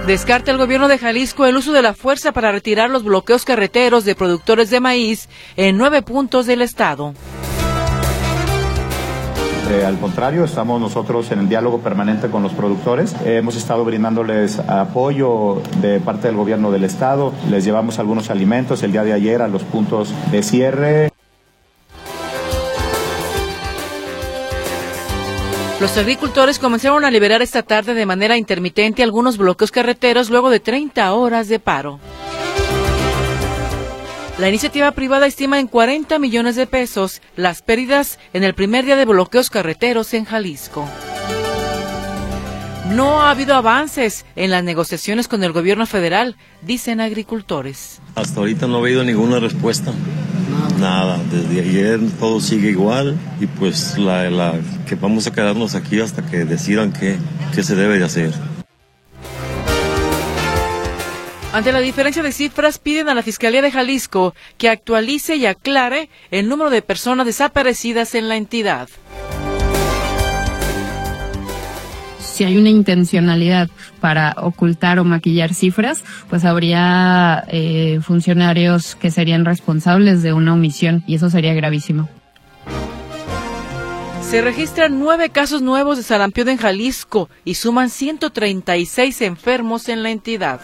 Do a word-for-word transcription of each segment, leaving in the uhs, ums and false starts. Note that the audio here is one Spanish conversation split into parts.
Descarta el gobierno de Jalisco el uso de la fuerza para retirar los bloqueos carreteros de productores de maíz en nueve puntos del estado. Eh, al contrario, estamos nosotros en el diálogo permanente con los productores. Eh, hemos estado brindándoles apoyo de parte del gobierno del estado. Les llevamos algunos alimentos el día de ayer a los puntos de cierre. Los agricultores comenzaron a liberar esta tarde de manera intermitente algunos bloqueos carreteros luego de treinta horas de paro. La iniciativa privada estima en cuarenta millones de pesos las pérdidas en el primer día de bloqueos carreteros en Jalisco. No ha habido avances en las negociaciones con el gobierno federal, dicen agricultores. Hasta ahorita no ha habido ninguna respuesta. Nada, desde ayer todo sigue igual y pues la, la que vamos a quedarnos aquí hasta que decidan qué, qué se debe de hacer. Ante la diferencia de cifras, piden a la Fiscalía de Jalisco que actualice y aclare el número de personas desaparecidas en la entidad. Si hay una intencionalidad para ocultar o maquillar cifras, pues habría eh, funcionarios que serían responsables de una omisión y eso sería gravísimo. Se registran nueve casos nuevos de sarampión en Jalisco y suman ciento treinta y seis enfermos en la entidad.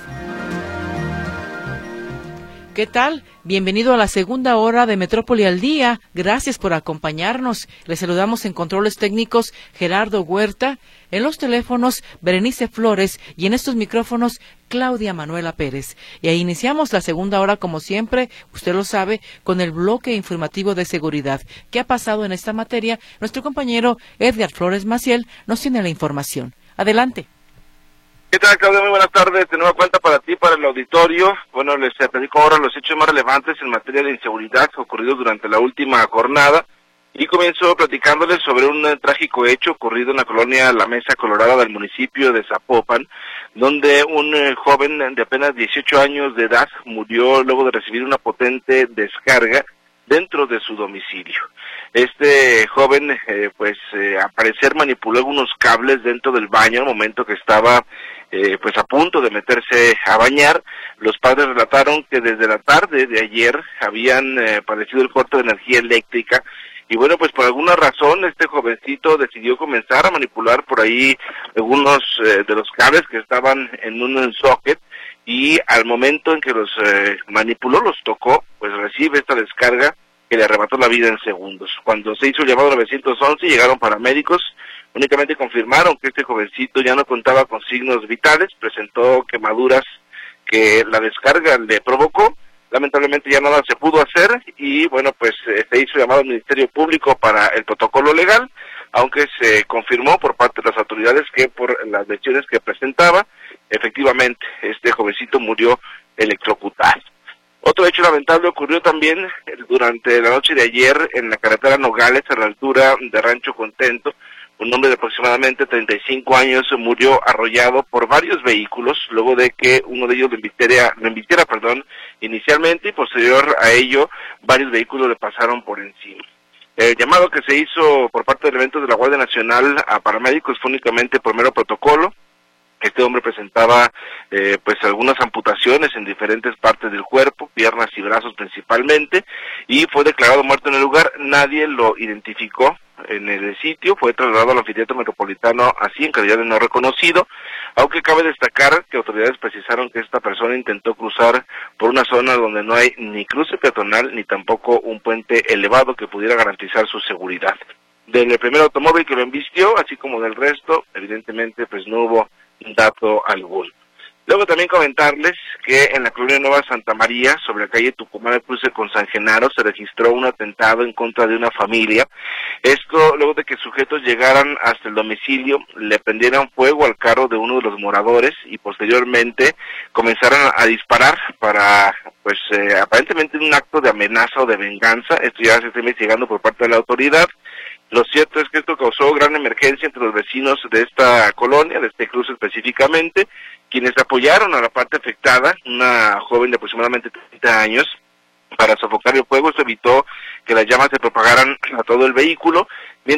¿Qué tal? Bienvenido a la segunda hora de Metrópoli al Día. Gracias por acompañarnos. Les saludamos en controles técnicos Gerardo Huerta, en los teléfonos Berenice Flores y en estos micrófonos Claudia Manuela Pérez. Y ahí iniciamos la segunda hora, como siempre, usted lo sabe, con el bloque informativo de seguridad. ¿Qué ha pasado en esta materia? Nuestro compañero Edgar Flores Maciel nos tiene la información. Adelante. ¿Qué tal, Claudia? Muy buenas tardes. De nueva cuenta para ti, para el auditorio. Bueno, les platico ahora los hechos más relevantes en materia de inseguridad ocurridos durante la última jornada. Y comienzo platicándoles sobre un trágico hecho ocurrido en la colonia La Mesa Colorada del municipio de Zapopan, donde un eh, joven de apenas dieciocho años de edad murió luego de recibir una potente descarga dentro de su domicilio. Este joven, eh, pues, eh, al parecer manipuló algunos cables dentro del baño al momento que estaba Eh, pues a punto de meterse a bañar. Los padres relataron que desde la tarde de ayer habían eh, padecido el corte de energía eléctrica y bueno, pues por alguna razón este jovencito decidió comenzar a manipular por ahí algunos eh, de los cables que estaban en un socket y al momento en que los eh, manipuló, los tocó, pues recibe esta descarga que le arrebató la vida en segundos. Cuando se hizo el llamado nueve once llegaron paramédicos. Únicamente confirmaron que este jovencito ya no contaba con signos vitales, presentó quemaduras que la descarga le provocó. Lamentablemente ya nada se pudo hacer y bueno, pues eh, se hizo llamado al Ministerio Público para el protocolo legal, aunque se confirmó por parte de las autoridades que por las lesiones que presentaba, efectivamente este jovencito murió electrocutado. Otro hecho lamentable ocurrió también durante la noche de ayer en la carretera Nogales, a la altura de Rancho Contento. Un hombre de aproximadamente treinta y cinco años murió arrollado por varios vehículos, luego de que uno de ellos lo invitiera, lo invitiera, perdón, inicialmente y posterior a ello, varios vehículos le pasaron por encima. El llamado que se hizo por parte de elementos de la Guardia Nacional a paramédicos fue únicamente por mero protocolo. Este hombre presentaba eh, pues algunas amputaciones en diferentes partes del cuerpo, piernas y brazos principalmente, y fue declarado muerto en el lugar. Nadie lo identificó en el sitio, fue trasladado al anfiteatro metropolitano así en calidad de no reconocido, aunque cabe destacar que autoridades precisaron que esta persona intentó cruzar por una zona donde no hay ni cruce peatonal ni tampoco un puente elevado que pudiera garantizar su seguridad. Del primer automóvil que lo embistió, así como del resto, evidentemente pues no hubo dato alguno. Luego también comentarles que en la colonia Nueva Santa María, sobre la calle Tucumán de cruce con San Genaro, se registró un atentado en contra de una familia. Esto luego de que sujetos llegaran hasta el domicilio, le prendieran fuego al carro de uno de los moradores y posteriormente comenzaron a disparar para, pues, eh, aparentemente un acto de amenaza o de venganza. Esto ya se está investigando por parte de la autoridad. Lo cierto es que esto causó gran emergencia entre los vecinos de esta colonia, de este cruce específicamente, quienes apoyaron a la parte afectada, una joven de aproximadamente treinta años, para sofocar el fuego. Esto evitó que las llamas se propagaran a todo el vehículo, mientras que por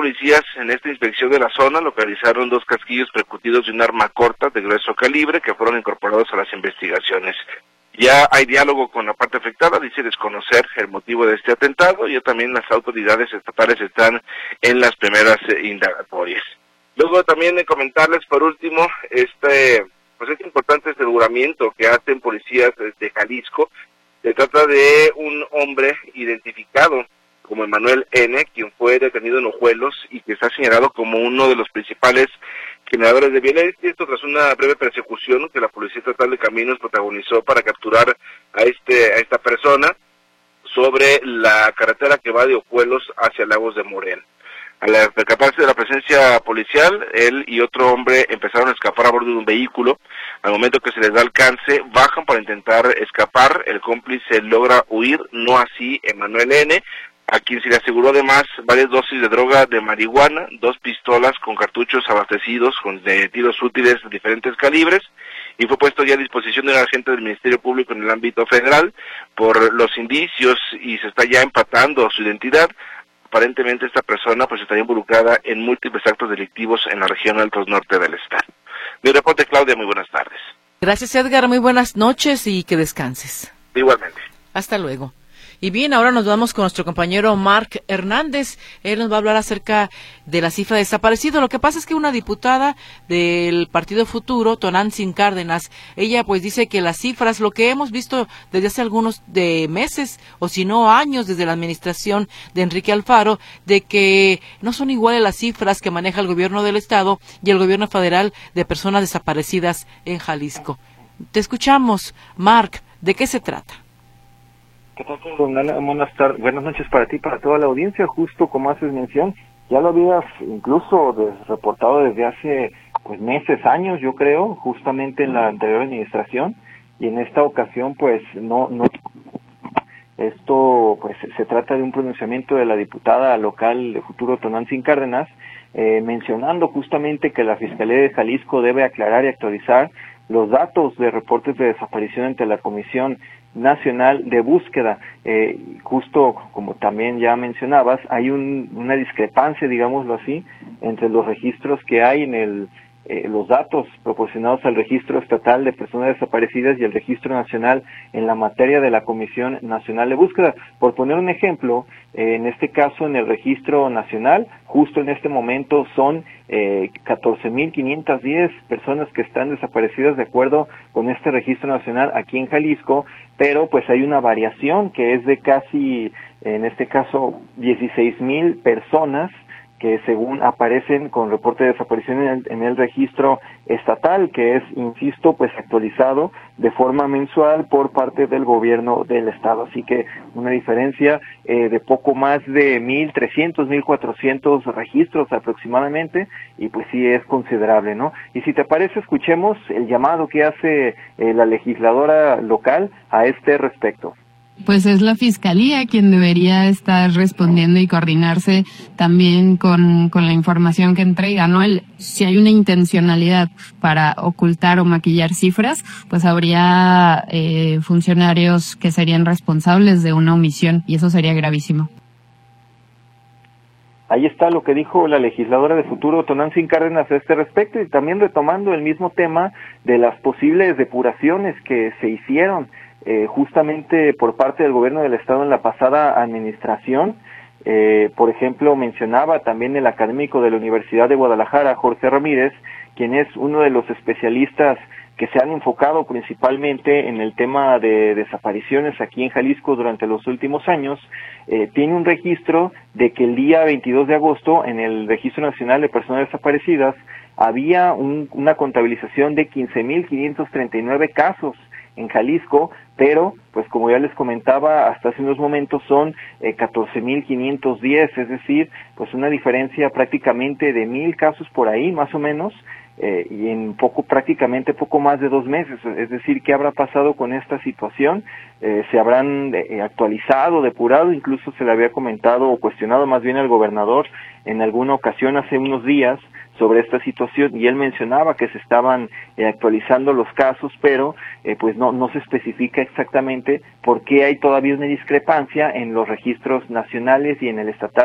policías en esta inspección de la zona localizaron dos casquillos percutidos de un arma corta de grueso calibre que fueron incorporados a las investigaciones. Ya hay diálogo con la parte afectada, dice desconocer el motivo de este atentado, y ya también las autoridades estatales están en las primeras eh, indagatorias. Luego también de comentarles por último este pues este importante aseguramiento que hacen policías de Jalisco. Se trata de un hombre identificado como Emanuel N., quien fue detenido en Ojuelos y que está señalado como uno de los principales generadores de violencia. Esto tras una breve persecución que la Policía Estatal de Caminos protagonizó para capturar a este a esta persona sobre la carretera que va de Ojuelos hacia Lagos de Moreno. Al percatarse de la presencia policial, él y otro hombre empezaron a escapar a bordo de un vehículo. Al momento que se les da alcance, bajan para intentar escapar. El cómplice logra huir, no así Emanuel N., a quien se le aseguró además varias dosis de droga de marihuana, dos pistolas con cartuchos abastecidos con de tiros útiles de diferentes calibres, y fue puesto ya a disposición de un agente del Ministerio Público en el ámbito federal por los indicios, y se está ya empatando su identidad. Aparentemente esta persona pues estaría involucrada en múltiples actos delictivos en la región altos norte del estado. Mi reporte, Claudia, muy buenas tardes. Gracias, Edgar, muy buenas noches y que descanses. Igualmente. Hasta luego. Y bien, ahora nos vamos con nuestro compañero Mark Hernández. Él nos va a hablar acerca de la cifra de desaparecidos. Lo que pasa es que una diputada del Partido Futuro, Tonantzin Cárdenas, ella pues dice que las cifras, lo que hemos visto desde hace algunos de meses, o si no años, desde la administración de Enrique Alfaro, de que no son iguales las cifras que maneja el gobierno del estado y el gobierno federal de personas desaparecidas en Jalisco. Te escuchamos, Mark, ¿de qué se trata? ¿Qué tal, buenas tardes, buenas noches para ti, para toda la audiencia. Justo como haces mención, ya lo habías incluso des, reportado desde hace pues meses, años, yo creo, justamente en la anterior administración, y en esta ocasión pues no no esto pues se trata de un pronunciamiento de la diputada local de Futuro, Tonantzin Cárdenas, eh, mencionando justamente que la Fiscalía de Jalisco debe aclarar y actualizar los datos de reportes de desaparición ante la Comisión Nacional de Búsqueda. Eh, justo como también ya mencionabas, hay un, una discrepancia, digámoslo así, entre los registros que hay en el eh, los datos proporcionados al Registro Estatal de Personas Desaparecidas y el Registro Nacional en la materia de la Comisión Nacional de Búsqueda. Por poner un ejemplo, eh, en este caso en el Registro Nacional, justo en este momento son eh, catorce mil quinientas diez personas que están desaparecidas de acuerdo con este Registro Nacional aquí en Jalisco, pero pues hay una variación que es de casi, en este caso, dieciséis mil personas que según aparecen con reporte de desaparición en el, en el registro estatal, que es, insisto, pues actualizado de forma mensual por parte del gobierno del estado. Así que una diferencia eh, de poco más de mil trescientos, mil cuatrocientos registros aproximadamente, y pues sí es considerable, ¿no? Y si te parece, escuchemos el llamado que hace eh, la legisladora local a este respecto. Pues es la Fiscalía quien debería estar respondiendo y coordinarse también con, con la información que entrega, ¿no? El, si hay una intencionalidad para ocultar o maquillar cifras, pues habría eh, funcionarios que serían responsables de una omisión, y eso sería gravísimo. Ahí está lo que dijo la legisladora de Futuro, Tonantzin Cárdenas, a este respecto, y también retomando el mismo tema de las posibles depuraciones que se hicieron Eh, justamente por parte del gobierno del estado en la pasada administración. Eh, por ejemplo, mencionaba también el académico de la Universidad de Guadalajara, Jorge Ramírez, quien es uno de los especialistas que se han enfocado principalmente en el tema de desapariciones aquí en Jalisco durante los últimos años. Eh, tiene un registro de que el día veintidós de agosto en el Registro Nacional de Personas Desaparecidas había un, una contabilización de quince mil quinientos treinta y nueve casos en Jalisco, pero pues como ya les comentaba hasta hace unos momentos son eh, catorce mil quinientos diez, es decir, pues una diferencia prácticamente de mil casos por ahí más o menos, eh, y en poco prácticamente poco más de dos meses. Es decir, ¿qué habrá pasado con esta situación? Eh, se habrán eh, actualizado, depurado, incluso se le había comentado o cuestionado más bien al gobernador en alguna ocasión hace unos días sobre esta situación, y él mencionaba que se estaban eh, actualizando los casos, pero eh, pues no no se especifica exactamente por qué hay todavía una discrepancia en los registros nacionales y en el estatal, que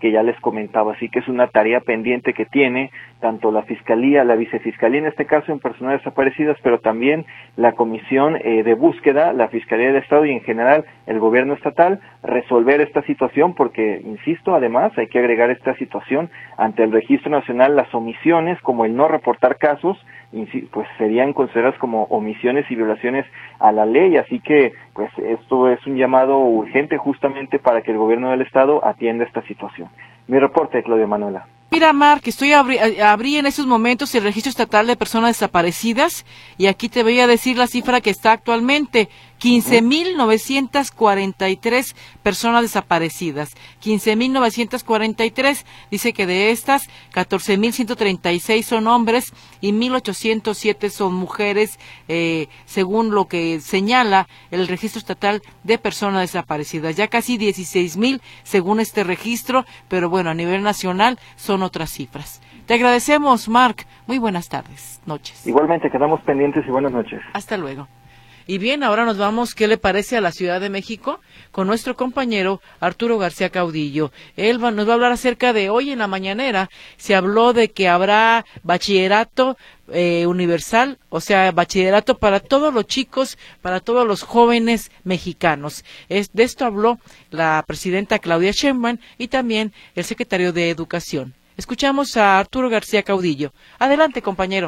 que ya les comentaba. Así que es una tarea pendiente que tiene tanto la Fiscalía, la Vicefiscalía en este caso en personas desaparecidas, pero también la Comisión eh, de Búsqueda, la Fiscalía del Estado y en general el Gobierno Estatal, resolver esta situación porque, insisto, además hay que agregar esta situación ante el Registro Nacional, las omisiones como el no reportar casos, pues serían consideradas como omisiones y violaciones a la ley, así que pues esto es un llamado urgente justamente para que el Gobierno del Estado atienda esta situación. Mi reporte, Claudia Manuela. Mira, Marc, estoy abrí, abrí en estos momentos el Registro Estatal de Personas Desaparecidas y aquí te voy a decir la cifra que está actualmente, quince mil novecientas cuarenta y tres personas desaparecidas, quince mil novecientas cuarenta y tres, dice que de estas, catorce mil ciento treinta y seis son hombres y mil ochocientos siete son mujeres, eh, según lo que señala el Registro Estatal de Personas Desaparecidas, ya casi dieciséis mil según este registro, pero bueno, a nivel nacional son otras cifras. Te agradecemos, Marc. Muy buenas tardes, noches. Igualmente, quedamos pendientes y buenas noches. Hasta luego. Y bien, ahora nos vamos, ¿qué le parece a la Ciudad de México? Con nuestro compañero Arturo García Caudillo. Él va, nos va a hablar acerca de hoy en la mañanera. Se habló de que habrá bachillerato eh, universal, o sea, bachillerato para todos los chicos, para todos los jóvenes mexicanos. Es, de esto habló la presidenta Claudia Sheinbaum y también el secretario de Educación. Escuchamos a Arturo García Caudillo. Adelante, compañero.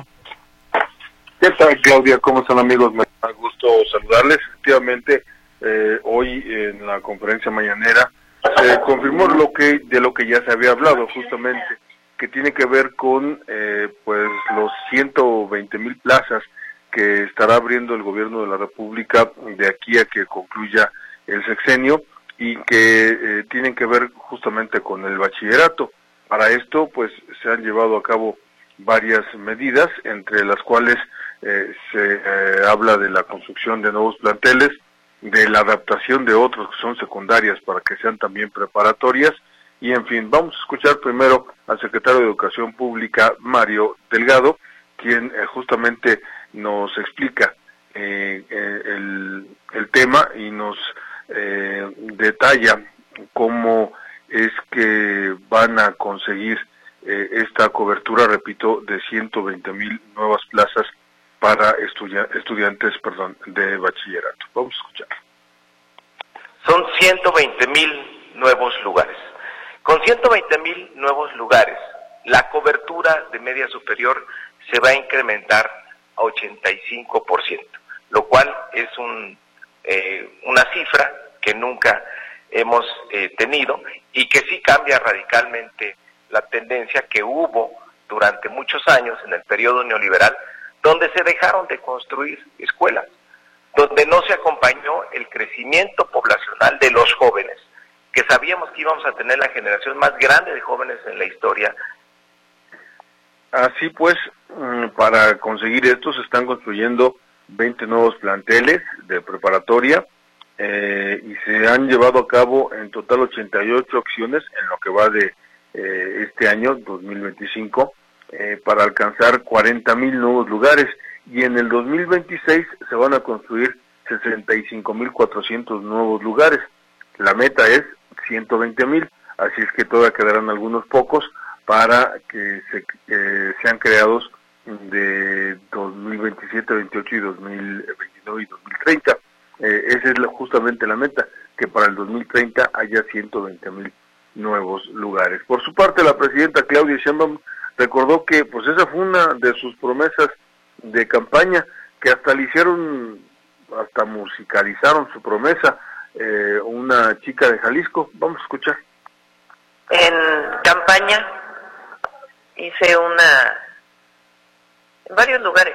¿Qué tal, Claudia? ¿Cómo están, amigos? Me da gusto saludarles. Efectivamente, eh, hoy en la conferencia mañanera se confirmó lo que de lo que ya se había hablado, justamente, que tiene que ver con eh, pues los ciento veinte mil plazas que estará abriendo el gobierno de la República de aquí a que concluya el sexenio y que eh, tienen que ver justamente con el bachillerato. Para esto, pues, se han llevado a cabo varias medidas, entre las cuales eh, se eh, habla de la construcción de nuevos planteles, de la adaptación de otros que son secundarias para que sean también preparatorias, y en fin, vamos a escuchar primero al secretario de Educación Pública, Mario Delgado, quien eh, justamente nos explica eh, eh, el, el tema y nos eh, detalla cómo es que van a conseguir eh, esta cobertura, repito, de ciento veinte mil nuevas plazas para estudia estudiantes perdón, de bachillerato. Vamos a escuchar. Son ciento veinte mil nuevos lugares. Con ciento veinte mil nuevos lugares, la cobertura de media superior se va a incrementar a ochenta y cinco por ciento, lo cual es un, eh, una cifra que nunca hemos eh, tenido y que sí cambia radicalmente la tendencia que hubo durante muchos años en el periodo neoliberal, donde se dejaron de construir escuelas, donde no se acompañó el crecimiento poblacional de los jóvenes, que sabíamos que íbamos a tener la generación más grande de jóvenes en la historia. Así pues, para conseguir esto se están construyendo veinte nuevos planteles de preparatoria, Eh, y se han llevado a cabo en total ochenta y ocho acciones en lo que va de eh, este año, dos mil veinticinco, eh, para alcanzar cuarenta mil nuevos lugares, y en el dos mil veintiséis se van a construir sesenta y cinco mil cuatrocientos nuevos lugares. La meta es ciento veinte mil, así es que todavía quedarán algunos pocos para que se, eh, sean creados de dos mil veintisiete, veintiocho y dos mil veintinueve y dos mil treinta. Eh, esa es la, justamente la meta, que para el dos mil treinta haya ciento veinte mil nuevos lugares. Por su parte, la presidenta Claudia Sheinbaum recordó que pues esa fue una de sus promesas de campaña, que hasta le hicieron, hasta musicalizaron su promesa, eh, una chica de Jalisco. Vamos a escuchar. En campaña hice una, en varios lugares,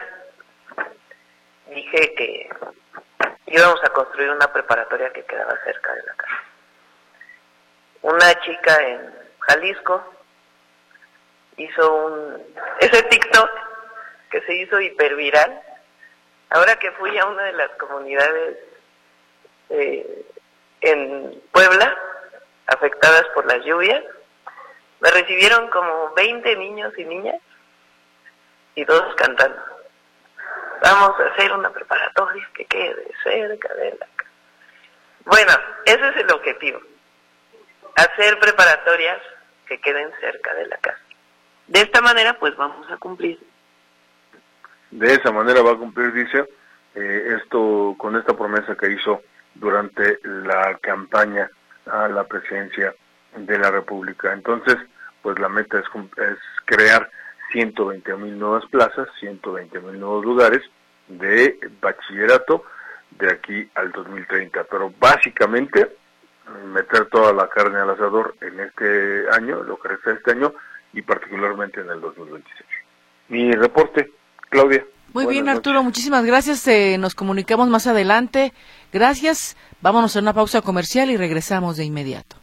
dije que íbamos a construir una preparatoria que quedaba cerca de la casa. Una chica en Jalisco hizo un ese TikTok que se hizo hiperviral. Ahora que fui a una de las comunidades eh, en Puebla afectadas por las lluvias, me recibieron como veinte niños y niñas y todos cantando. Vamos a hacer una preparatoria que quede cerca de la casa. Bueno, ese es el objetivo. Hacer preparatorias que queden cerca de la casa. De esta manera, pues vamos a cumplir. De esa manera va a cumplir, dice, eh, esto con esta promesa que hizo durante la campaña a la presidencia de la República. Entonces, pues la meta es, es crear ciento veinte mil nuevas plazas, ciento veinte mil nuevos lugares de bachillerato de aquí al dos mil treinta, pero básicamente meter toda la carne al asador en este año, lo que resta de este año, y particularmente en el dos mil veintiséis. Mi reporte, Claudia. Muy bien, Arturo, noches. Muchísimas gracias. Eh, nos comunicamos más adelante. Gracias. Vámonos a una pausa comercial y regresamos de inmediato.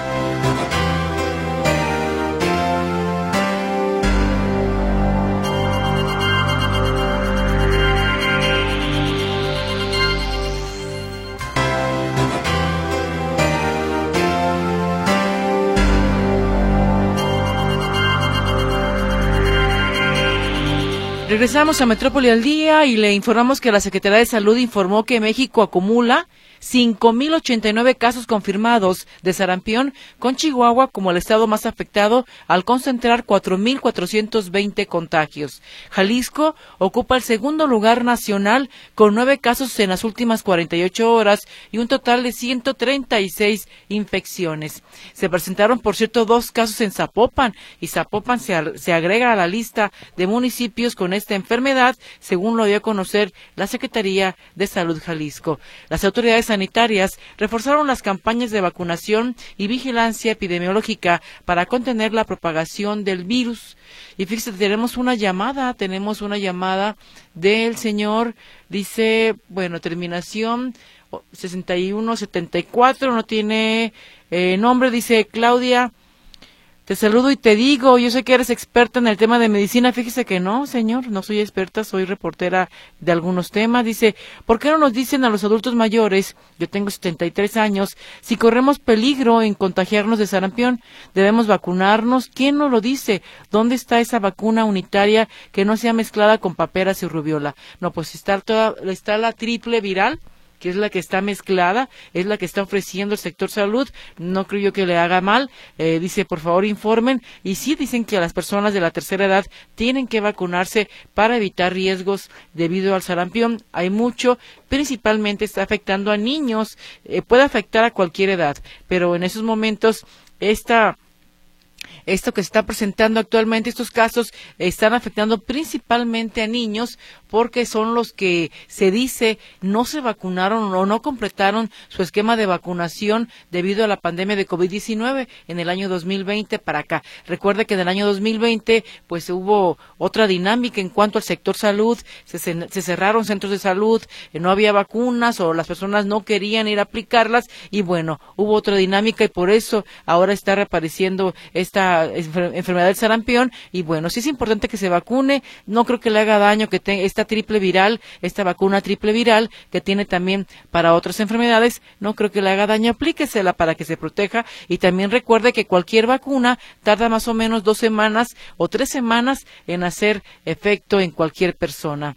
Regresamos a Metrópoli al Día y le informamos que la Secretaría de Salud informó que México acumula cinco mil ochenta y nueve casos confirmados de sarampión, con Chihuahua como el estado más afectado al concentrar cuatro mil cuatrocientos veinte contagios. Jalisco ocupa el segundo lugar nacional con nueve casos en las últimas cuarenta y ocho horas y un total de ciento treinta y seis infecciones. Se presentaron, por cierto, dos casos en Zapopan y Zapopan se, se agrega a la lista de municipios con esta enfermedad, según lo dio a conocer la Secretaría de Salud Jalisco. Las autoridades sanitarias reforzaron las campañas de vacunación y vigilancia epidemiológica para contener la propagación del virus. Y fíjate, tenemos una llamada, tenemos una llamada del señor, dice, bueno, terminación sesenta y uno setenta y cuatro, no tiene eh, nombre, dice Claudia. Te saludo y te digo, yo sé que eres experta en el tema de medicina, fíjese que no, señor, no soy experta, soy reportera de algunos temas. Dice, ¿por qué no nos dicen a los adultos mayores, yo tengo setenta y tres años, si corremos peligro en contagiarnos de sarampión, debemos vacunarnos? ¿Quién nos lo dice? ¿Dónde está esa vacuna unitaria que no sea mezclada con paperas y rubiola? No, pues está, toda, está la triple viral, que es la que está mezclada, es la que está ofreciendo el sector salud, no creo yo que le haga mal. Eh, dice, por favor informen, y sí dicen que las personas de la tercera edad tienen que vacunarse para evitar riesgos debido al sarampión. Hay mucho, principalmente está afectando a niños, eh, puede afectar a cualquier edad, pero en esos momentos esta... Esto que se está presentando actualmente, estos casos están afectando principalmente a niños porque son los que se dice no se vacunaron o no completaron su esquema de vacunación debido a la pandemia de COVID diecinueve en el año dos mil veinte para acá. Recuerde que en el año dos mil veinte pues hubo otra dinámica en cuanto al sector salud, se, se cerraron centros de salud, eh, no había vacunas o las personas no querían ir a aplicarlas y bueno, hubo otra dinámica y por eso ahora está reapareciendo esta enfermedad del sarampión y bueno, sí es importante que se vacune, no creo que le haga daño que tenga esta triple viral, esta vacuna triple viral que tiene también para otras enfermedades, no creo que le haga daño, aplíquesela para que se proteja y también recuerde que cualquier vacuna tarda más o menos dos semanas o tres semanas en hacer efecto en cualquier persona.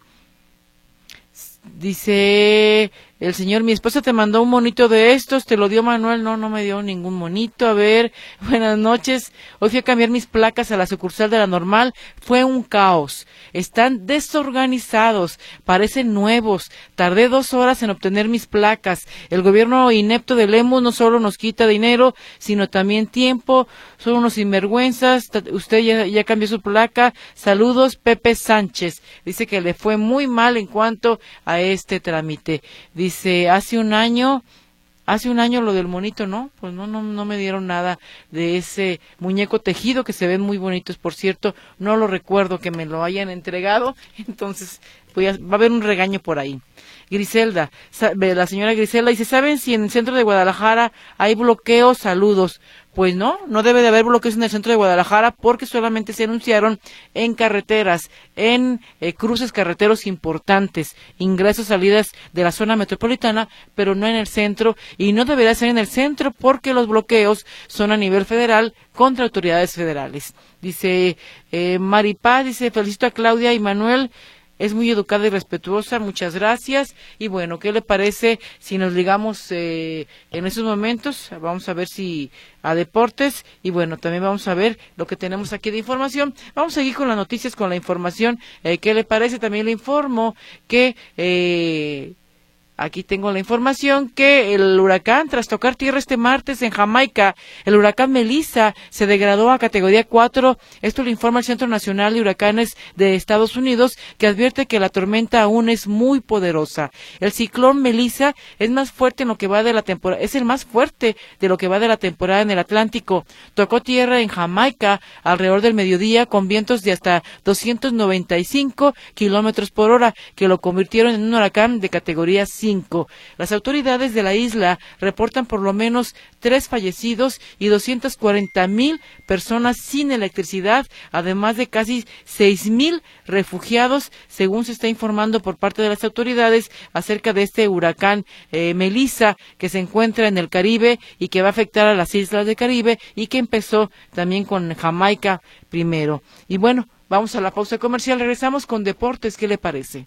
Dice el señor, mi esposa te mandó un monito de estos, ¿te lo dio Manuel? No, no me dio ningún monito. A ver, buenas noches. Hoy fui a cambiar mis placas a la sucursal de la Normal. Fue un caos. Están desorganizados, parecen nuevos. Tardé dos horas en obtener mis placas. El gobierno inepto de Lemus no solo nos quita dinero, sino también tiempo. Son unos sinvergüenzas. Usted ya, ya cambió su placa. Saludos, Pepe Sánchez. Dice que le fue muy mal en cuanto a este trámite. Dice, Dice, hace un año, hace un año lo del monito, ¿no? Pues no, no, no me dieron nada de ese muñeco tejido que se ven muy bonitos, por cierto, no lo recuerdo que me lo hayan entregado, entonces voy a, va a haber un regaño por ahí. Griselda, la señora Griselda dice, ¿saben si en el centro de Guadalajara hay bloqueos? Saludos. Pues no, no debe de haber bloqueos en el centro de Guadalajara porque solamente se anunciaron en carreteras, en eh, cruces carreteros importantes, ingresos, salidas de la zona metropolitana, pero no en el centro y no debería ser en el centro porque los bloqueos son a nivel federal contra autoridades federales. Dice eh, Maripaz, dice, felicito a Claudia y Manuel. es muy educada y respetuosa, muchas gracias. Y bueno, ¿qué le parece si nos ligamos eh, en esos momentos? Vamos a ver si a deportes, y bueno, también vamos a ver lo que tenemos aquí de información. Vamos a seguir con las noticias, con la información. Eh, ¿Qué le parece? También le informo que... Eh, Aquí tengo la información que el huracán, tras tocar tierra este martes en Jamaica, el huracán Melissa se degradó a categoría cuatro. Esto lo informa el Centro Nacional de Huracanes de Estados Unidos, que advierte que la tormenta aún es muy poderosa. El ciclón Melissa es más fuerte en lo que va de la temporada, es el más fuerte de lo que va de la temporada en el Atlántico. Tocó tierra en Jamaica alrededor del mediodía con vientos de hasta doscientos noventa y cinco kilómetros por hora, que lo convirtieron en un huracán de categoría cinco. Las autoridades de la isla reportan por lo menos tres fallecidos y doscientas cuarenta mil personas sin electricidad, además de casi seis mil refugiados, según se está informando por parte de las autoridades acerca de este huracán eh, Melissa, que se encuentra en el Caribe y que va a afectar a las islas del Caribe, y que empezó también con Jamaica primero. Y bueno, vamos a la pausa comercial, regresamos con deportes. ¿Qué le parece?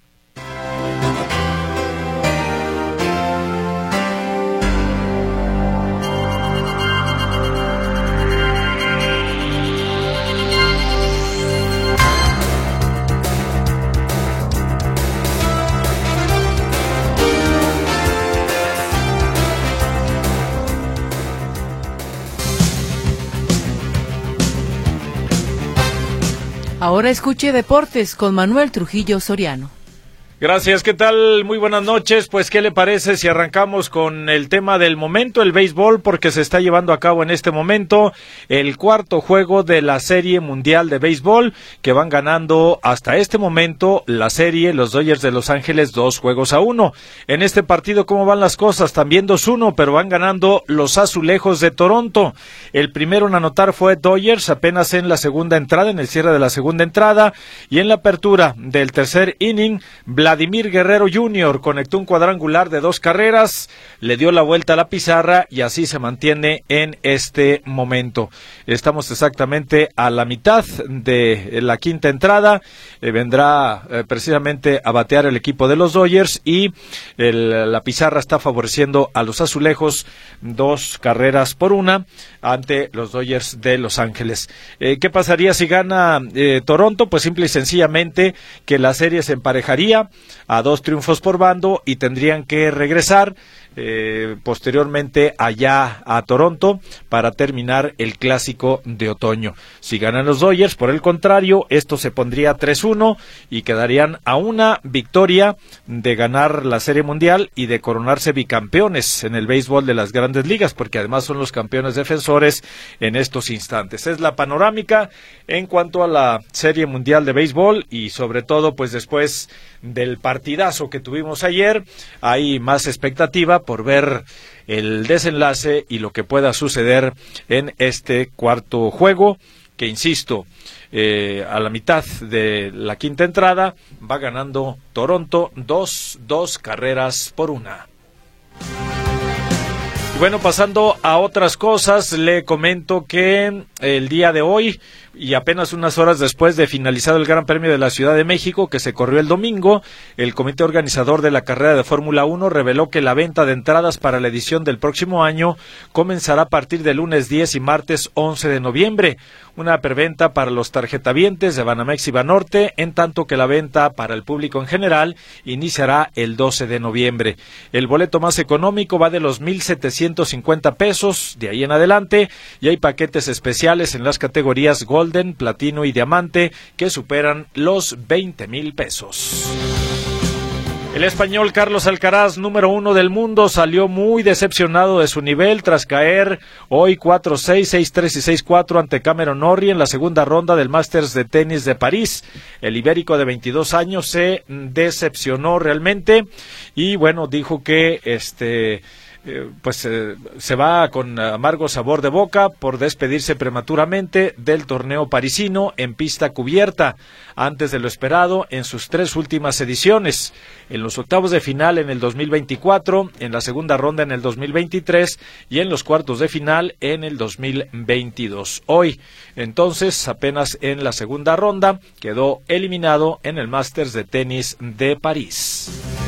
Ahora escuche Deportes con Manuel Trujillo Soriano. Gracias, ¿qué tal? Muy buenas noches. Pues, ¿qué le parece si arrancamos con el tema del momento, el béisbol? Porque se está llevando a cabo en este momento el cuarto juego de la Serie Mundial de Béisbol, que van ganando hasta este momento la serie los Dodgers de Los Ángeles dos juegos a uno. En este partido, ¿cómo van las cosas? También dos uno, pero van ganando los Azulejos de Toronto. El primero en anotar fue Dodgers apenas en la segunda entrada, en el cierre de la segunda entrada, y en la apertura del tercer inning, Vladimir Guerrero junior conectó un cuadrangular de dos carreras, le dio la vuelta a la pizarra y así se mantiene en este momento. Estamos exactamente a la mitad de la quinta entrada, eh, vendrá eh, precisamente a batear el equipo de los Dodgers y el, la pizarra está favoreciendo a los Azulejos, dos carreras por una ante los Dodgers de Los Ángeles. Eh, ¿Qué pasaría si gana eh, Toronto? Pues simple y sencillamente que la serie se emparejaría a dos triunfos por bando y tendrían que regresar eh, posteriormente allá a Toronto para terminar el clásico de otoño. Si ganan los Dodgers, por el contrario, esto se pondría tres uno y quedarían a una victoria de ganar la Serie Mundial y de coronarse bicampeones en el béisbol de las Grandes Ligas, porque además son los campeones defensores en estos instantes. Es la panorámica en cuanto a la Serie Mundial de Béisbol y sobre todo pues después del partidazo que tuvimos ayer, hay más expectativa por ver el desenlace y lo que pueda suceder en este cuarto juego, que insisto, eh, a la mitad de la quinta entrada va ganando Toronto dos, dos carreras por una. Bueno, pasando a otras cosas, le comento que el día de hoy y apenas unas horas después de finalizado el Gran Premio de la Ciudad de México, que se corrió el domingo, el comité organizador de la carrera de Fórmula uno reveló que la venta de entradas para la edición del próximo año comenzará a partir del lunes diez y martes once de noviembre. Una preventa para los tarjetavientes de Banamex y Banorte, en tanto que la venta para el público en general iniciará el doce de noviembre. El boleto más económico va de los mil setecientos cincuenta pesos, de ahí en adelante, y hay paquetes especiales en las categorías Golden, Platino y Diamante que superan los veinte mil pesos. El español Carlos Alcaraz, número uno del mundo, salió muy decepcionado de su nivel tras caer hoy cuatro seis, seis tres y seis cuatro ante Cameron Norrie en la segunda ronda del Masters de tenis de París. El ibérico de veintidós años se decepcionó realmente y bueno, dijo que este eh, pues eh, se va con amargo sabor de boca por despedirse prematuramente del torneo parisino en pista cubierta, antes de lo esperado en sus tres últimas ediciones, en los octavos de final en el dos mil veinticuatro, en la segunda ronda en el dos mil veintitrés y en los cuartos de final en el dos mil veintidós. Hoy, entonces, apenas en la segunda ronda, quedó eliminado en el Masters de tenis de París.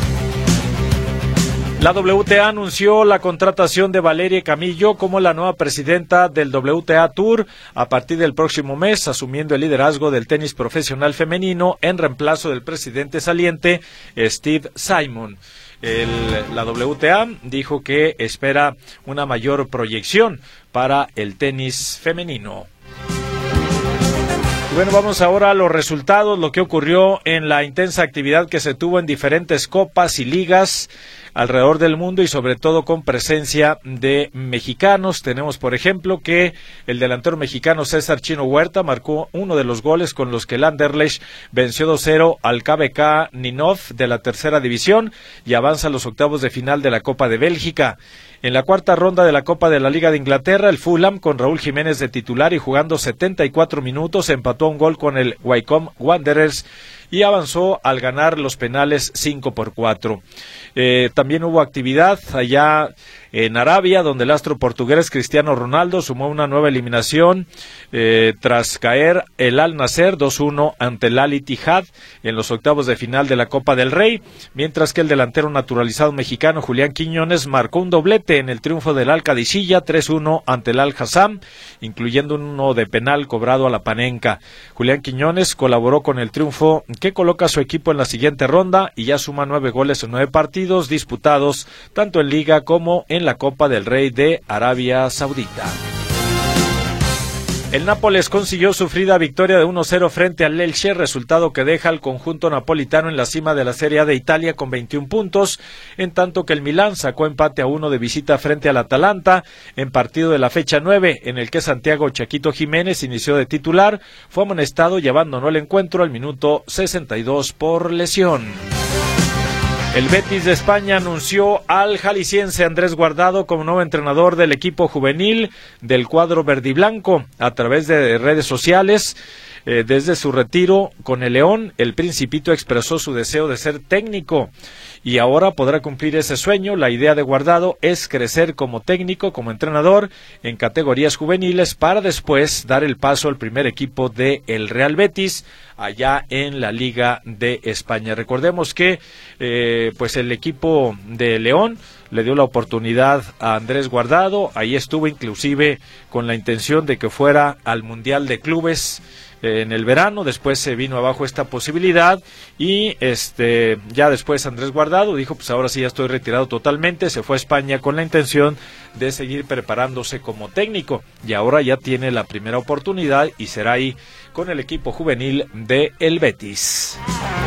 La W T A anunció la contratación de Valeria Camillo como la nueva presidenta del W T A Tour a partir del próximo mes, asumiendo el liderazgo del tenis profesional femenino en reemplazo del presidente saliente Steve Simon. El, la W T A dijo que espera una mayor proyección para el tenis femenino. Bueno, vamos ahora a los resultados, lo que ocurrió en la intensa actividad que se tuvo en diferentes copas y ligas alrededor del mundo y sobre todo con presencia de mexicanos. Tenemos, por ejemplo, que el delantero mexicano César Chino Huerta marcó uno de los goles con los que el Anderlecht venció dos cero al K B K Ninov de la tercera división y avanza a los octavos de final de la Copa de Bélgica. En la cuarta ronda de la Copa de la Liga de Inglaterra, el Fulham, con Raúl Jiménez de titular y jugando setenta y cuatro minutos, empató un gol con el Wycombe Wanderers y avanzó al ganar los penales cinco por cuatro. Eh, también hubo actividad allá en Arabia, donde el astro portugués Cristiano Ronaldo sumó una nueva eliminación eh, tras caer el Al Nassr dos uno ante el Al Ittihad en los octavos de final de la Copa del Rey, mientras que el delantero naturalizado mexicano Julián Quiñones marcó un doblete en el triunfo del Al Qadisiyah tres uno ante el Al Hassam, incluyendo uno de penal cobrado a la Panenka. Julián Quiñones colaboró con el triunfo que coloca a su equipo en la siguiente ronda y ya suma nueve goles en nueve partidos disputados tanto en Liga como en la Copa del Rey de Arabia Saudita. El Nápoles consiguió sufrida victoria de uno cero frente al Elche, resultado que deja al conjunto napolitano en la cima de la Serie A de Italia con veintiún puntos, en tanto que el Milán sacó empate a uno de visita frente al Atalanta en partido de la fecha nueve, en el que Santiago Chaquito Jiménez inició de titular, fue amonestado y abandonó el encuentro al minuto sesenta y dos por lesión. El Betis de España anunció al jalisciense Andrés Guardado como nuevo entrenador del equipo juvenil del cuadro verdiblanco a través de redes sociales. Eh, desde su retiro con el León, el Principito expresó su deseo de ser técnico y ahora podrá cumplir ese sueño. La idea de Guardado es crecer como técnico, como entrenador en categorías juveniles para después dar el paso al primer equipo de el Real Betis allá en la Liga de España. Recordemos que eh, pues el equipo de León le dio la oportunidad a Andrés Guardado, ahí estuvo inclusive con la intención de que fuera al Mundial de Clubes eh, en el verano, después se vino abajo esta posibilidad y este ya después Andrés Guardado dijo, pues ahora sí ya estoy retirado totalmente, se fue a España con la intención de seguir preparándose como técnico y ahora ya tiene la primera oportunidad y será ahí con el equipo juvenil de el Betis.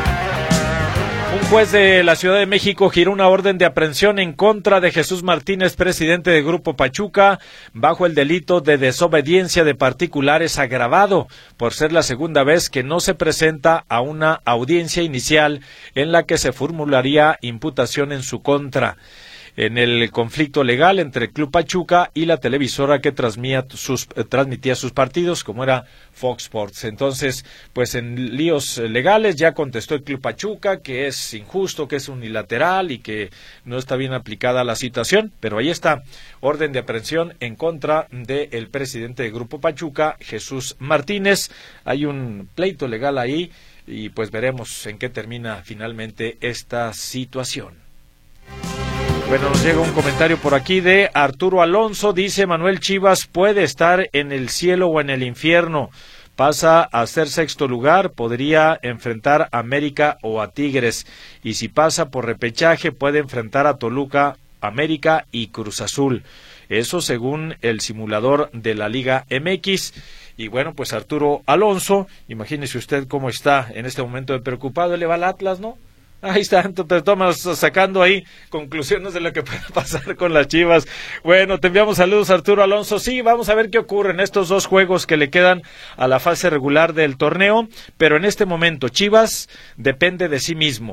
Un juez de la Ciudad de México giró una orden de aprehensión en contra de Jesús Martínez, presidente del Grupo Pachuca, bajo el delito de desobediencia de particulares agravado, por ser la segunda vez que no se presenta a una audiencia inicial en la que se formularía imputación en su contra, en el conflicto legal entre el Club Pachuca y la televisora que transmitía sus, eh, transmitía sus partidos, como era Fox Sports. Entonces, pues en líos legales ya contestó el Club Pachuca que es injusto, que es unilateral y que no está bien aplicada la situación, pero ahí está, orden de aprehensión en contra del presidente del Grupo Pachuca, Jesús Martínez. Hay un pleito legal ahí y pues veremos en qué termina finalmente esta situación. Bueno, nos llega un comentario por aquí de Arturo Alonso, dice Manuel Chivas puede estar en el cielo o en el infierno, pasa a ser sexto lugar, podría enfrentar a América o a Tigres, y si pasa por repechaje puede enfrentar a Toluca, América y Cruz Azul, eso según el simulador de la Liga M X. Y bueno, pues Arturo Alonso, imagínese usted cómo está en este momento de preocupado, él le va al Atlas, ¿no? Ahí está, te tomas sacando ahí conclusiones de lo que puede pasar con las Chivas. Bueno, te enviamos saludos, Arturo Alonso. Sí, vamos a ver qué ocurre en estos dos juegos que le quedan a la fase regular del torneo, pero en este momento Chivas depende de sí mismo.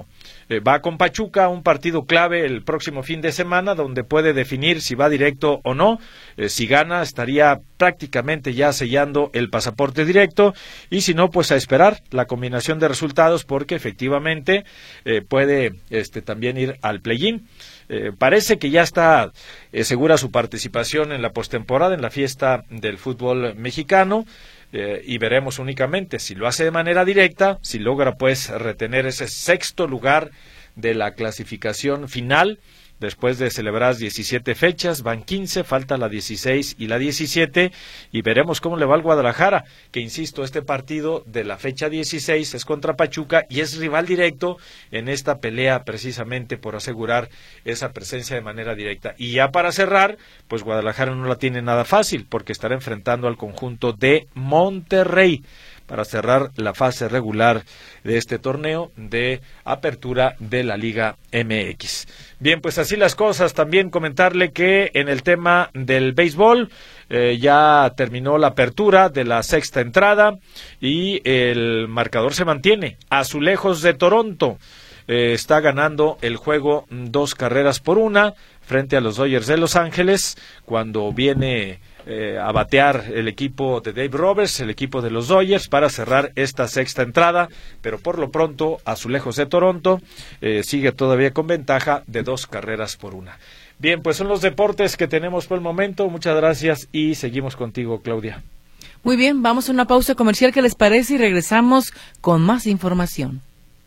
Eh, va con Pachuca, un partido clave el próximo fin de semana, donde puede definir si va directo o no. Eh, si gana, estaría prácticamente ya sellando el pasaporte directo, y si no, pues a esperar la combinación de resultados, porque efectivamente eh, puede este, también ir al play-in. Eh, parece que ya está eh, segura su participación en la postemporada, en la fiesta del fútbol mexicano. Eh, y veremos únicamente si lo hace de manera directa, si logra pues retener ese sexto lugar de la clasificación final. Después de celebrar diecisiete fechas, van quince, falta la dieciséis y la diecisiete, y veremos cómo le va al Guadalajara, que insisto, este partido de la fecha dieciséis es contra Pachuca y es rival directo en esta pelea precisamente por asegurar esa presencia de manera directa. Y ya para cerrar, pues Guadalajara no la tiene nada fácil, porque estará enfrentando al conjunto de Monterrey para cerrar la fase regular de este torneo de apertura de la Liga M X. Bien, pues así las cosas. También comentarle que en el tema del béisbol eh, ya terminó la apertura de la sexta entrada y el marcador se mantiene. Azulejos de Toronto eh, está ganando el juego dos carreras por una frente a los Dodgers de Los Ángeles, cuando viene Eh, a batear el equipo de Dave Roberts, el equipo de los Dodgers, para cerrar esta sexta entrada. Pero por lo pronto Azulejos de Toronto eh, sigue todavía con ventaja de dos carreras por una. Bien, pues son los deportes que tenemos por el momento. Muchas gracias y seguimos contigo, Claudia. Muy bien, vamos a una pausa comercial, ¿qué les parece? Y regresamos con más información.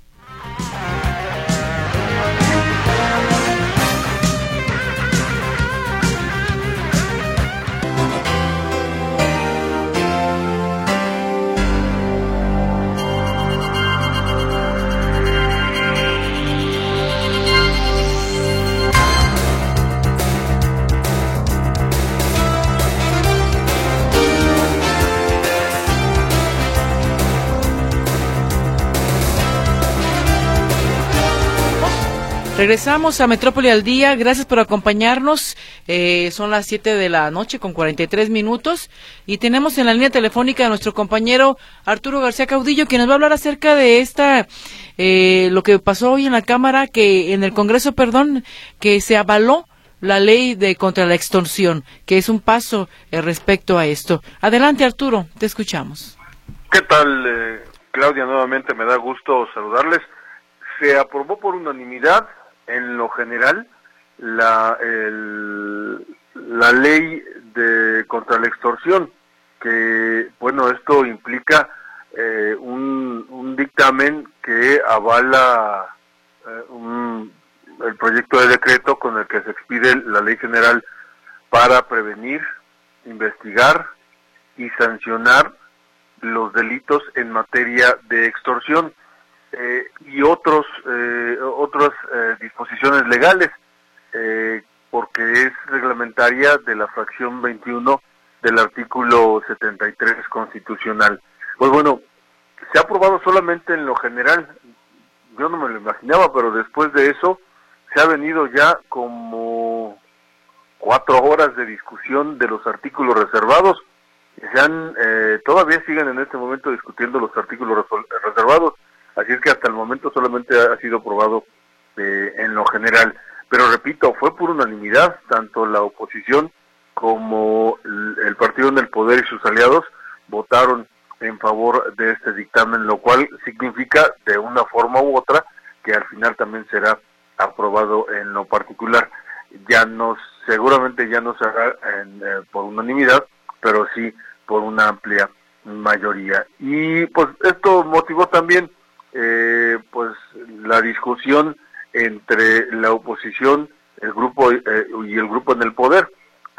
Regresamos a Metrópoli al Día, gracias por acompañarnos, eh, son las siete de la noche con cuarenta y tres minutos y tenemos en la línea telefónica a nuestro compañero Arturo García Caudillo, que nos va a hablar acerca de esta, eh, lo que pasó hoy en la Cámara, que en el Congreso, perdón, que se avaló la ley de contra la extorsión, que es un paso eh, respecto a esto. Adelante, Arturo, te escuchamos. ¿Qué tal, eh, Claudia? Nuevamente me da gusto saludarles. Se aprobó por unanimidad, en lo general, la el, la ley de contra la extorsión, que, bueno, esto implica eh, un, un dictamen que avala eh, un, el proyecto de decreto con el que se expide la ley general para prevenir, investigar y sancionar los delitos en materia de extorsión. Eh, y otros eh, otras eh, disposiciones legales, eh, porque es reglamentaria de la fracción veintiuno del artículo setenta y tres constitucional. Pues bueno, se ha aprobado solamente en lo general, yo no me lo imaginaba, pero después de eso se ha venido ya como cuatro horas de discusión de los artículos reservados, y se han, eh, todavía siguen en este momento discutiendo los artículos reservados. Así es que hasta el momento solamente ha sido aprobado eh, en lo general. Pero repito, fue por unanimidad, tanto la oposición como el partido en el poder y sus aliados votaron en favor de este dictamen, lo cual significa de una forma u otra que al final también será aprobado en lo particular. Ya no, seguramente ya no se hará en, eh, por unanimidad, pero sí por una amplia mayoría. Y pues esto motivó también Eh, pues la discusión entre la oposición, el grupo eh, y el grupo en el poder,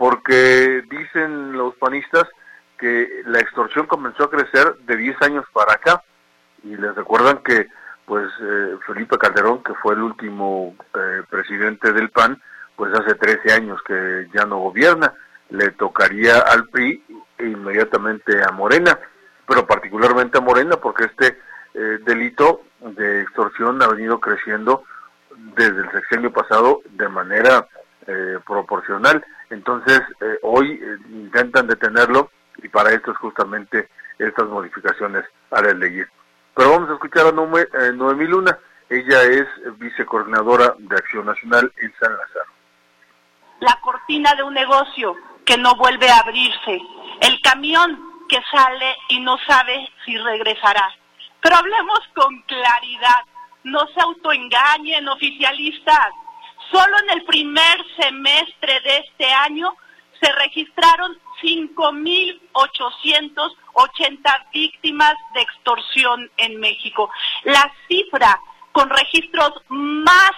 porque dicen los panistas que la extorsión comenzó a crecer de diez años para acá, y les recuerdan que pues eh, Felipe Calderón, que fue el último eh, presidente del P A N, pues hace trece años que ya no gobierna, le tocaría al P R I e inmediatamente a Morena, pero particularmente a Morena, porque este Eh, delito de extorsión ha venido creciendo desde el sexenio pasado de manera eh, proporcional. Entonces, eh, hoy eh, intentan detenerlo, y para esto es justamente estas modificaciones a la ley. Pero vamos a escuchar a Noemí, eh, Noemí Luna, Ella es vicecoordinadora de Acción Nacional en San Lázaro. La cortina de un negocio que no vuelve a abrirse, el camión que sale y no sabe si regresará. Pero hablemos con claridad, no se autoengañen, oficialistas. Solo en el primer semestre de este año se registraron cinco mil ochocientas ochenta víctimas de extorsión en México. La cifra con registros más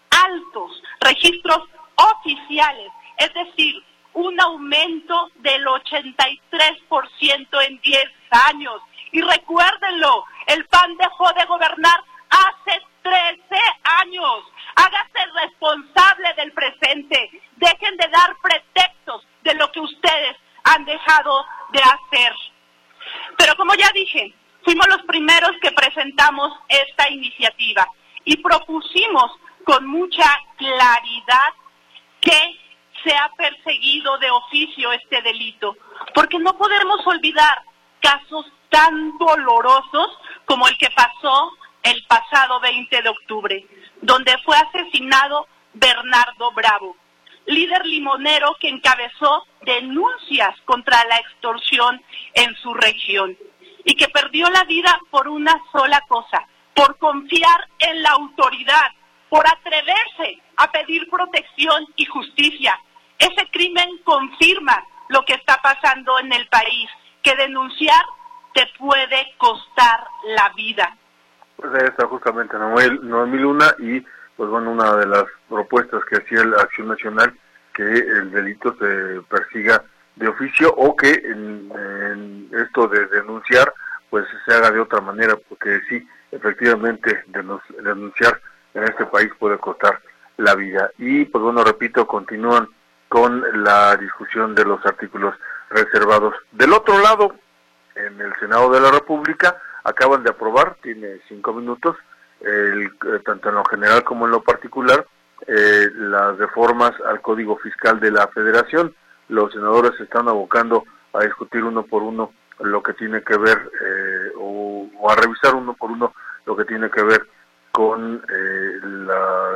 altos, registros oficiales, es decir, un aumento del ochenta y tres por ciento en diez años. Y recuérdenlo, el P A N dejó de gobernar hace trece años. Hágase responsable del presente. Dejen de dar pretextos de lo que ustedes han dejado de hacer. Pero como ya dije, fuimos los primeros que presentamos esta iniciativa y propusimos con mucha claridad que se ha perseguido de oficio este delito, porque no podemos olvidar casos tan dolorosos como el que pasó el pasado veinte de octubre, donde fue asesinado Bernardo Bravo, líder limonero que encabezó denuncias contra la extorsión en su región y que perdió la vida por una sola cosa, por confiar en la autoridad, por atreverse a pedir protección y justicia. Ese crimen confirma lo que está pasando en el país, que denunciar te puede costar la vida. Pues ahí está justamente Noemí Luna y pues bueno, una de las propuestas que hacía la Acción Nacional, que el delito se persiga de oficio o que en, en esto de denunciar pues se haga de otra manera, porque sí, efectivamente denunciar en este país puede costar la vida. Y pues bueno, repito, continúan con la discusión de los artículos reservados. Del otro lado, en el Senado de la República, acaban de aprobar, tiene cinco minutos, el, tanto en lo general como en lo particular, eh, las reformas al Código Fiscal de la Federación. Los senadores se están abocando a discutir uno por uno lo que tiene que ver, eh, o, o a revisar uno por uno lo que tiene que ver con eh, la,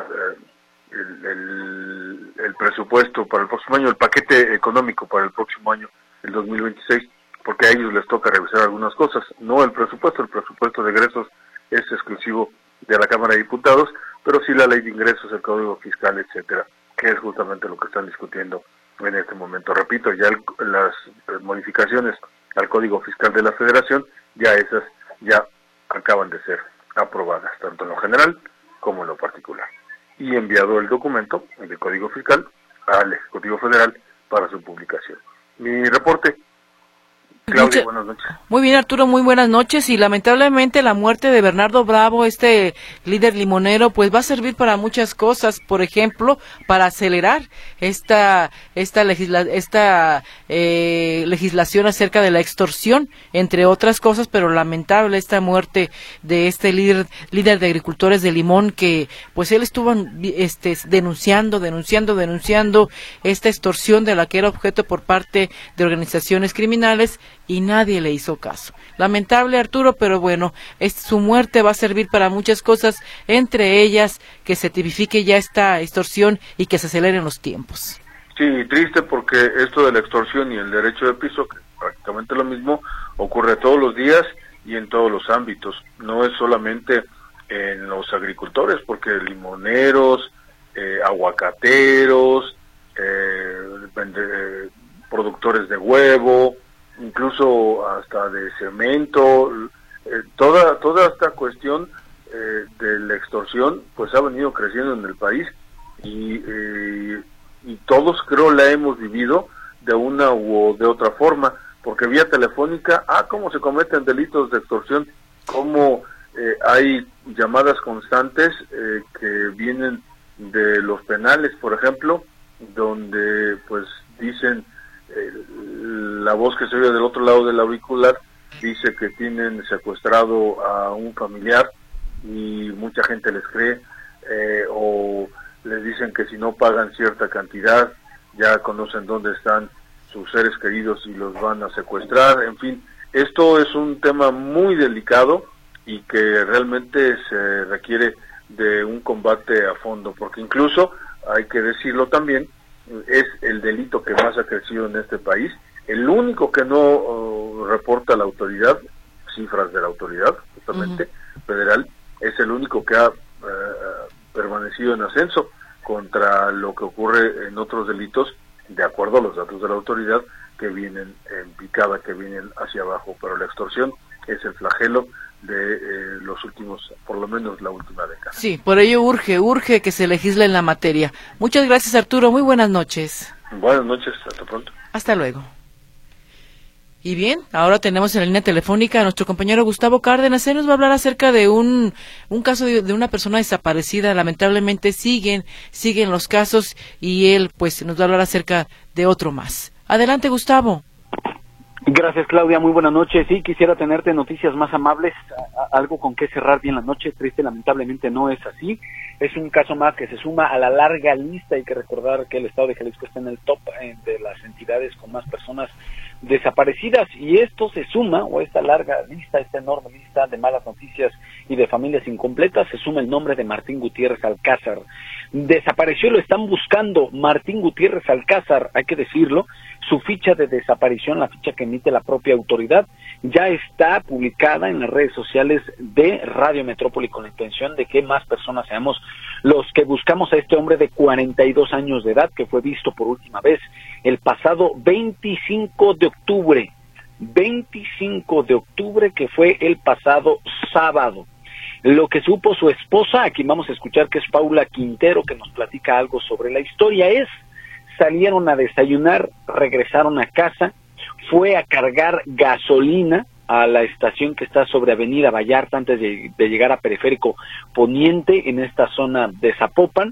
el, el, el presupuesto para el próximo año, el paquete económico para el próximo año, el dos mil veintiséis, porque a ellos les toca revisar algunas cosas, no el presupuesto, el presupuesto de egresos es exclusivo de la Cámara de Diputados, pero sí la ley de ingresos, el Código Fiscal, etcétera, que es justamente lo que están discutiendo en este momento. Repito, ya el, las modificaciones al Código Fiscal de la Federación, ya esas ya acaban de ser aprobadas, tanto en lo general como en lo particular. Y enviado el documento, el Código Fiscal, al Ejecutivo Federal para su publicación. Mi reporte. Claudia, buenas noches. Muy bien, Arturo, muy buenas noches. Y lamentablemente la muerte de Bernardo Bravo, este líder limonero, pues va a servir para muchas cosas. Por ejemplo, para acelerar esta esta legisla, esta eh, legislación acerca de la extorsión, entre otras cosas. Pero lamentable esta muerte de este líder líder de agricultores de Limón, que pues él estuvo este denunciando, denunciando, denunciando esta extorsión de la que era objeto por parte de organizaciones criminales. Y nadie le hizo caso. Lamentable, Arturo, pero bueno, es, su muerte va a servir para muchas cosas, entre ellas que se tipifique ya esta extorsión y que se aceleren los tiempos. Sí, triste porque esto de la extorsión y el derecho de piso, que prácticamente lo mismo, ocurre todos los días y en todos los ámbitos. No es solamente en los agricultores, porque limoneros, eh, aguacateros, eh, eh, productores de huevo, incluso hasta de cemento, eh, toda toda esta cuestión eh, de la extorsión pues ha venido creciendo en el país y, eh, y todos creo la hemos vivido de una u de otra forma, porque vía telefónica, ah, cómo se cometen delitos de extorsión, cómo eh, hay llamadas constantes eh, que vienen de los penales, por ejemplo, donde pues dicen, la voz que se oye del otro lado del auricular dice que tienen secuestrado a un familiar y mucha gente les cree, eh, o les dicen que si no pagan cierta cantidad ya conocen dónde están sus seres queridos y los van a secuestrar. En fin, esto es un tema muy delicado y que realmente se requiere de un combate a fondo, porque incluso, hay que decirlo también, es el delito que más ha crecido en este país, el único que no uh, reporta la autoridad, cifras de la autoridad, justamente, uh-huh. federal, es el único que ha uh, permanecido en ascenso contra lo que ocurre en otros delitos, de acuerdo a los datos de la autoridad, que vienen en picada, que vienen hacia abajo, pero la extorsión es el flagelo de eh, los últimos, por lo menos la última década. Sí, por ello urge, urge que se legisle en la materia. Muchas gracias, Arturo, muy buenas noches. Buenas noches, hasta pronto. Hasta luego. Y bien, ahora tenemos en la línea telefónica a nuestro compañero Gustavo Cárdenas. Él nos va a hablar acerca de un un caso de, de una persona desaparecida. Lamentablemente siguen, siguen los casos y él pues nos va a hablar acerca de otro más. Adelante, Gustavo. Gracias, Claudia. Muy buenas noches. Sí, quisiera tenerte noticias más amables, a, a, algo con que cerrar bien la noche. Triste, lamentablemente no es así. Es un caso más que se suma a la larga lista. Hay que recordar que el estado de Jalisco está en el top eh, de las entidades con más personas desaparecidas, y esto se suma, o esta larga lista, esta enorme lista de malas noticias y de familias incompletas, se suma el nombre de Martín Gutiérrez Alcázar. Desapareció, lo están buscando. Martín Gutiérrez Alcázar, hay que decirlo, su ficha de desaparición, la ficha que emite la propia autoridad, ya está publicada en las redes sociales de Radio Metrópoli, con la intención de que más personas seamos los que buscamos a este hombre de cuarenta y dos años de edad, que fue visto por última vez el pasado veinticinco de octubre, veinticinco de octubre, que fue el pasado sábado. Lo que supo su esposa, aquí vamos a escuchar que es Paula Quintero, que nos platica algo sobre la historia, es: salieron a desayunar, regresaron a casa, fue a cargar gasolina a la estación que está sobre Avenida Vallarta antes de, de llegar a Periférico Poniente, en esta zona de Zapopan,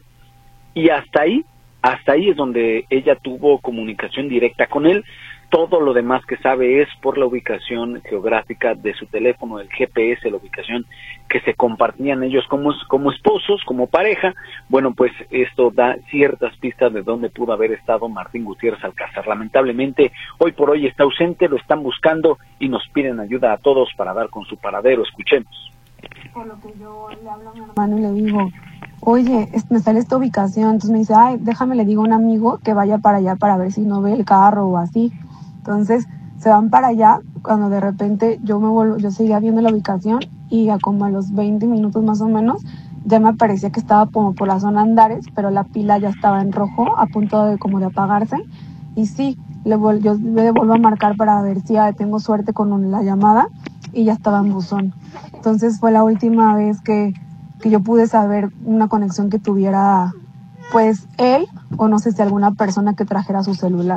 y hasta ahí, hasta ahí es donde ella tuvo comunicación directa con él. Todo lo demás que sabe es por la ubicación geográfica de su teléfono, el G P S, la ubicación que se compartían ellos como, como esposos, como pareja. Bueno, pues esto da ciertas pistas de dónde pudo haber estado Martín Gutiérrez Alcázar. Lamentablemente, hoy por hoy está ausente, lo están buscando y nos piden ayuda a todos para dar con su paradero. Escuchemos. Por lo que yo le hablo a mi hermano y le digo, oye, me sale esta ubicación. Entonces me dice, ay, déjame, le digo a un amigo que vaya para allá para ver si no ve el carro o así. Entonces se van para allá, cuando de repente yo me vuelvo, yo seguía viendo la ubicación y a como a los veinte minutos más o menos ya me parecía que estaba como por la zona Andares, pero la pila ya estaba en rojo, a punto de como de apagarse. Y sí, le vol- yo le vuelvo a marcar para ver si ah, tengo suerte con un, la llamada, y ya estaba en buzón. Entonces fue la última vez que, que yo pude saber una conexión que tuviera pues él, o no sé si alguna persona que trajera su celular.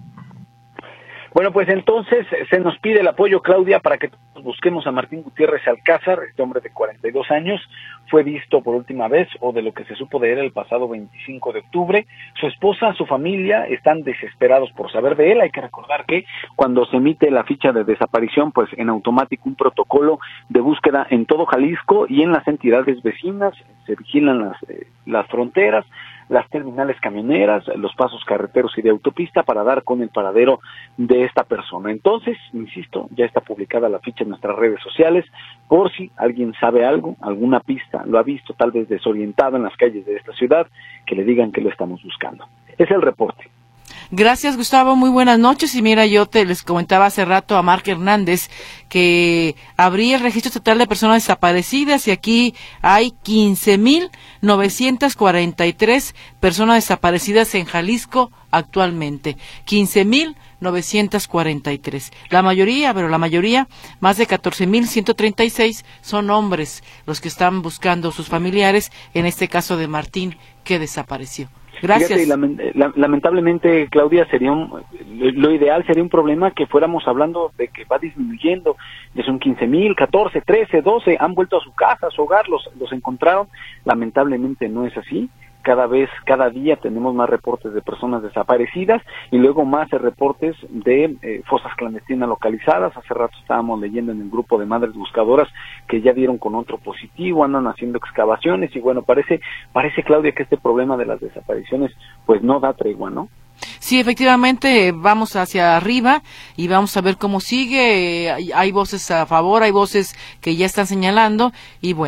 Bueno, pues entonces se nos pide el apoyo, Claudia, para que busquemos a Martín Gutiérrez Alcázar. Este hombre de cuarenta y dos años fue visto por última vez, o de lo que se supo de él, el pasado veinticinco de octubre. Su esposa, su familia están desesperados por saber de él. Hay que recordar que cuando se emite la ficha de desaparición, pues en automático un protocolo de búsqueda en todo Jalisco y en las entidades vecinas. Se vigilan las, eh, las fronteras, las terminales camioneras, los pasos carreteros y de autopista para dar con el paradero de esta persona. Entonces, insisto, ya está publicada la ficha en nuestras redes sociales, por si alguien sabe algo, alguna pista, lo ha visto tal vez desorientado en las calles de esta ciudad, que le digan que lo estamos buscando. Es el reporte. Gracias, Gustavo, muy buenas noches. Y mira, yo te les comentaba hace rato a Marc Hernández que habría el registro estatal de personas desaparecidas, y aquí hay quince mil novecientas cuarenta y tres personas desaparecidas en Jalisco actualmente. quince mil novecientas cuarenta y tres. La mayoría, pero la mayoría, más de catorce mil ciento treinta y seis, son hombres los que están buscando sus familiares, en este caso de Martín, que desapareció. Gracias. Fíjate, lamentablemente, Claudia, sería un, lo ideal sería un problema que fuéramos hablando de que va disminuyendo. Ya son quince mil, catorce, trece, doce, han vuelto a su casa, a su hogar, los, los encontraron. Lamentablemente no es así. Cada vez, cada día tenemos más reportes de personas desaparecidas y luego más reportes de eh, fosas clandestinas localizadas. Hace rato estábamos leyendo en el grupo de madres buscadoras que ya dieron con otro positivo, andan haciendo excavaciones y bueno, parece, parece Claudia, que este problema de las desapariciones pues no da tregua, ¿no? Sí, efectivamente, vamos hacia arriba y vamos a ver cómo sigue. Hay, hay voces a favor, hay voces que ya están señalando y bueno,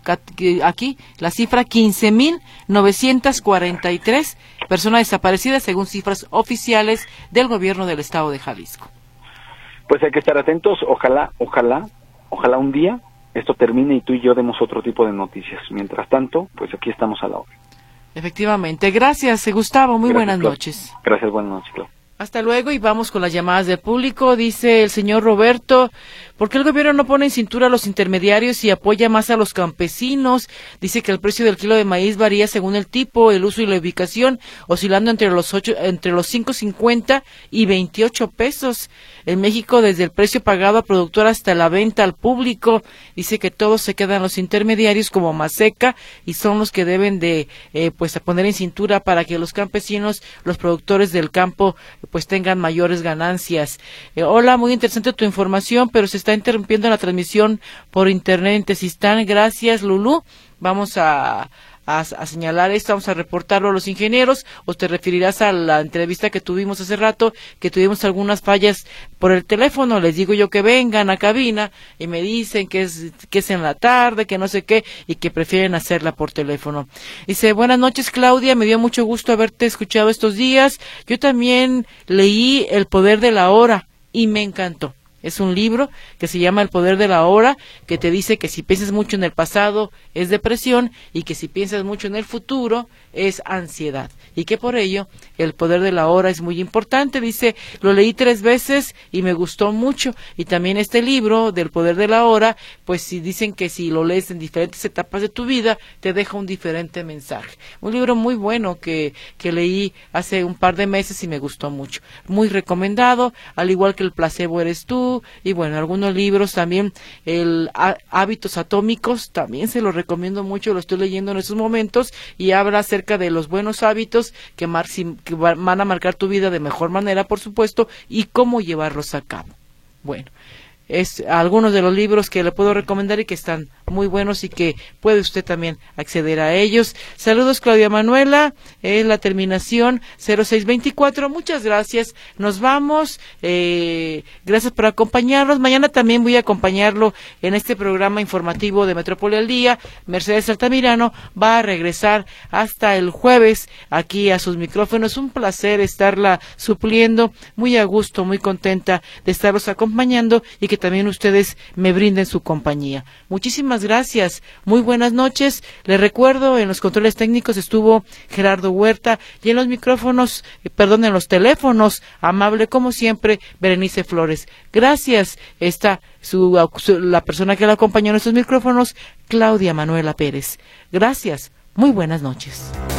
aquí la cifra quince mil novecientos cuarenta y tres personas desaparecidas según cifras oficiales del gobierno del estado de Jalisco. Pues hay que estar atentos, ojalá, ojalá, ojalá un día esto termine y tú y yo demos otro tipo de noticias. Mientras tanto, pues aquí estamos a la hora. Efectivamente. Gracias, Gustavo. Muy Gracias, buenas Clau. noches. Gracias, buenas noches, Clau. Hasta luego y vamos con las llamadas del público. Dice el señor Roberto, ¿por qué el gobierno no pone en cintura a los intermediarios y apoya más a los campesinos? Dice que el precio del kilo de maíz varía según el tipo, el uso y la ubicación, oscilando entre los ocho, entre los cinco cincuenta y veintiocho pesos. En México, desde el precio pagado al productor hasta la venta al público, dice que todos se quedan los intermediarios como Maseca y son los que deben de eh, pues poner en cintura para que los campesinos, los productores del campo, pues tengan mayores ganancias. Eh, hola, muy interesante tu información, pero se está interrumpiendo la transmisión por internet en Tezistán. Gracias, Lulú. Vamos a A, a señalar esto, vamos a reportarlo a los ingenieros, o te referirás a la entrevista que tuvimos hace rato, que tuvimos algunas fallas por el teléfono. Les digo yo que vengan a cabina y me dicen que es, que es en la tarde, que no sé qué, y que prefieren hacerla por teléfono. Dice, buenas noches, Claudia, me dio mucho gusto haberte escuchado estos días. Yo también leí El poder de la hora y me encantó. Es un libro que se llama El poder de la hora, que te dice que si piensas mucho en el pasado es depresión y que si piensas mucho en el futuro es ansiedad. Y que por ello el poder de la hora es muy importante. Dice, lo leí tres veces y me gustó mucho. Y también este libro del poder de la hora, pues si dicen que si lo lees en diferentes etapas de tu vida, te deja un diferente mensaje. Un libro muy bueno que, que leí hace un par de meses y me gustó mucho. Muy recomendado, al igual que El placebo eres tú. Y bueno, algunos libros también, el Hábitos Atómicos, también se los recomiendo mucho, lo estoy leyendo en estos momentos y habla acerca de los buenos hábitos que, mar, que van a marcar tu vida de mejor manera, por supuesto, y cómo llevarlos a cabo. Bueno, es algunos de los libros que le puedo recomendar y que están muy buenos y que puede usted también acceder a ellos. Saludos, Claudia Manuela, es la terminación cero seis veinticuatro, muchas gracias, nos vamos, eh, gracias por acompañarnos. Mañana también voy a acompañarlo en este programa informativo de Metrópoli al Día. Mercedes Altamirano va a regresar hasta el jueves aquí a sus micrófonos. Un placer estarla supliendo, muy a gusto, muy contenta de estarlos acompañando y que también ustedes me brinden su compañía. Muchísimas gracias, muy buenas noches. Les recuerdo, en los controles técnicos estuvo Gerardo Huerta y en los micrófonos, eh, perdón, en los teléfonos, amable como siempre, Berenice Flores. Gracias, está su, su, la persona que la acompañó en estos micrófonos, Claudia Manuela Pérez. Gracias, muy buenas noches.